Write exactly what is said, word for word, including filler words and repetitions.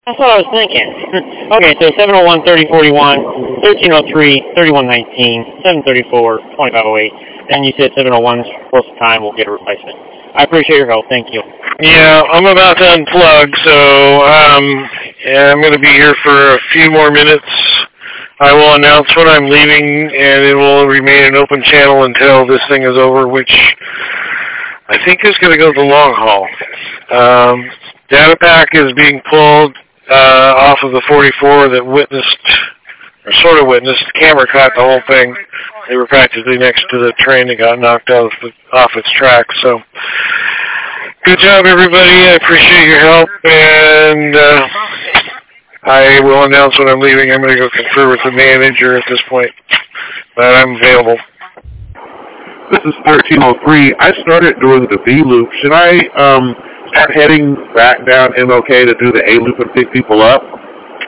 That's what I was thinking. Okay, so seven oh one, thirty forty-one, thirteen oh three, thirty-one nineteen, seven thirty-four, twenty-five oh eight, and you said seven oh one's close to time, we'll get a replacement. I appreciate your help. Thank you. Yeah, I'm about to unplug, so um, yeah, I'm going to be here for a few more minutes. I will announce when I'm leaving, and it will remain an open channel until this thing is over, which I think is going to go the long haul. Um, data pack is being pulled uh, off of the forty-four that witnessed, or sort of witnessed, the camera caught the whole thing. They were practically next to the train that got knocked off, off its track. So, good job, everybody. I appreciate your help, and uh, I will announce when I'm leaving. I'm going to go confer with the manager at this point, but I'm available. This is thirteen oh three. I started doing the V loop. Should I um, start heading back down M L K to do the A loop and pick people up?